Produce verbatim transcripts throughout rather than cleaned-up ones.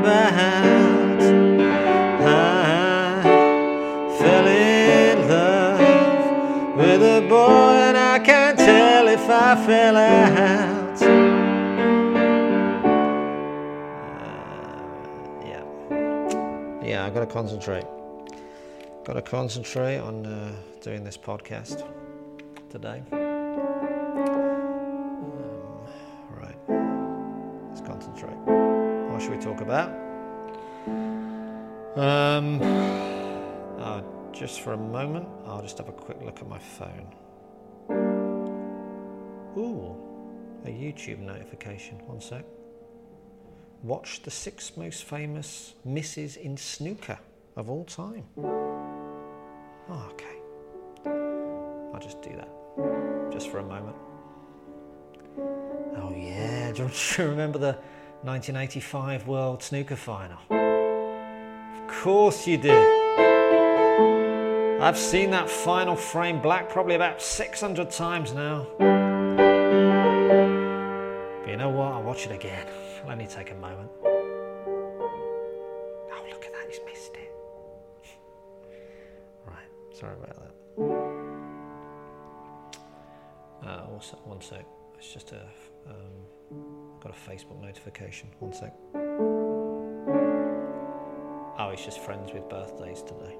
about. I fell in love with a boy and I can't tell if I fell out. Uh, yeah, yeah, I've got to concentrate. Got to concentrate on uh, doing this podcast today. Um, right, let's concentrate. What should we talk about? Um, uh, just for a moment, I'll just have a quick look at my phone. Ooh, a YouTube notification. One sec. Watch the six most famous misses in snooker of all time. Oh, okay. I'll just do that, just for a moment. Oh yeah, do you remember the nineteen eighty-five World Snooker Final? Of course you do. I've seen that final frame black probably about six hundred times now. But you know what, I'll watch it again. It'll only take a moment. Oh, look at that, he's missed it. Right, sorry about that. Uh, also, one sec. It's just a um, got a Facebook notification. One sec. Oh, it's just friends with birthdays today.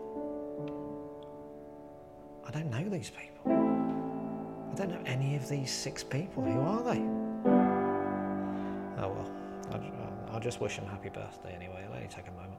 I don't know these people. I don't know any of these six people. Who are they? Oh well. I'll, I'll just wish them happy birthday anyway. It'll only take a moment.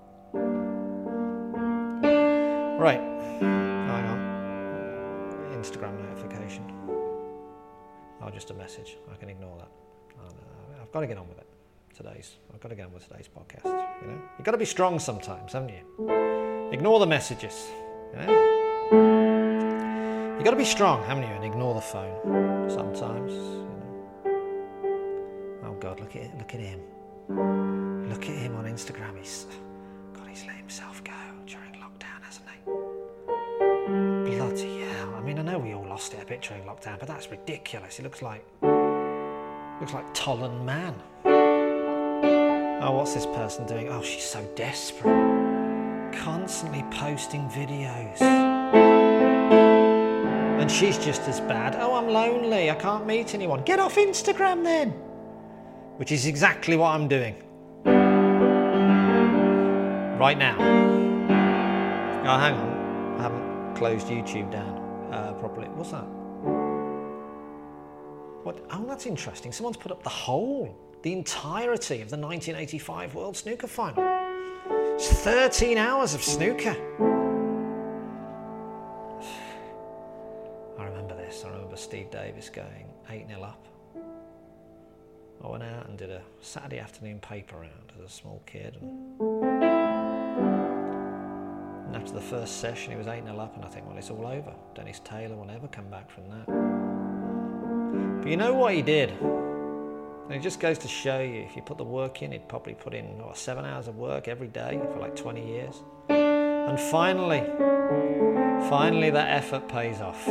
Right. Hang on. Instagram notification. Oh, just a message. I can ignore that. Oh, no, I've got to get on with it. Today's. I've got to get on with today's podcast. You know, you've got to be strong sometimes, haven't you? Ignore the messages. You know, you've got to be strong, haven't you? And ignore the phone sometimes. You know. Oh God, look at it. Look at him. Look at him on Instagram. He's God. He's let himself go during lockdown, hasn't he? Bloody hell. I mean, I know we all lost it a bit during lockdown, but that's ridiculous. He looks like looks like Tollan Man. Oh, what's this person doing? Oh, she's so desperate. Constantly posting videos. And she's just as bad. Oh, I'm lonely. I can't meet anyone. Get off Instagram then. Which is exactly what I'm doing. Right now. Oh, hang on. I haven't closed YouTube down uh, properly. What's that? What? Oh, that's interesting. Someone's put up the whole, the entirety of the nineteen eighty-five World Snooker Final. It's thirteen hours of snooker. I remember this. I remember Steve Davis going eight nil up. I went out and did a Saturday afternoon paper round as a small kid. And, and after the first session, he was eight nil up, and I think, well, it's all over. Dennis Taylor will never come back from that. But you know what he did? And it just goes to show you, if you put the work in, he'd probably put in what, seven hours of work every day for like twenty years. And finally, finally that effort pays off.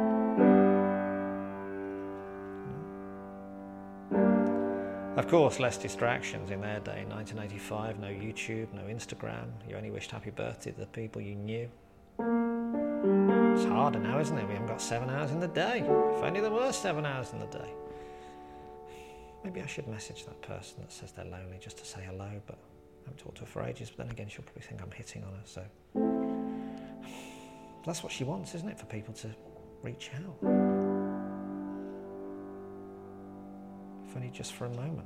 Of course, less distractions in their day. In nineteen eighty-five, no YouTube, no Instagram. You only wished happy birthday to the people you knew. It's harder now, isn't it? We haven't got seven hours in the day. If only there were seven hours in the day. Maybe I should message that person that says they're lonely just to say hello, but I haven't talked to her for ages. But then again, she'll probably think I'm hitting on her, so... That's what she wants, isn't it? For people to reach out. If only just for a moment.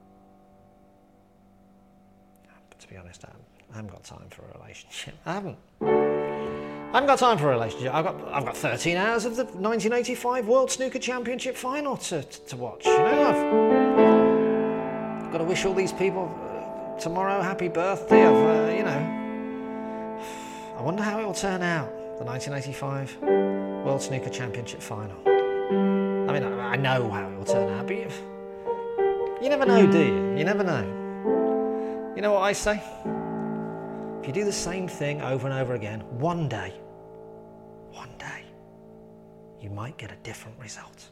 But to be honest, I haven't, I haven't got time for a relationship. I haven't. I haven't got time for a relationship. I've got I've got thirteen hours of the nineteen eighty-five World Snooker Championship final to, to, to watch. You know, I've, I've got to wish all these people uh, tomorrow happy birthday. Of uh, you know, I wonder how it will turn out. The nineteen eighty-five World Snooker Championship final. I mean, I, I know how it will turn out, but you, you never know, do you? You never know. You know what I say? If you do the same thing over and over again, one day, one day, you might get a different result.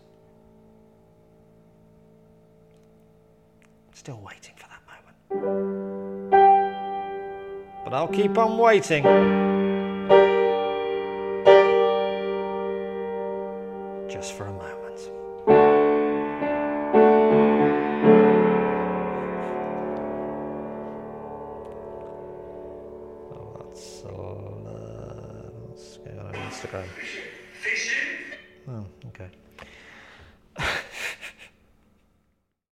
Still waiting for that moment. But I'll keep on waiting. Just for a moment. Oh, that's uh, let's go on Instagram. Oh, okay.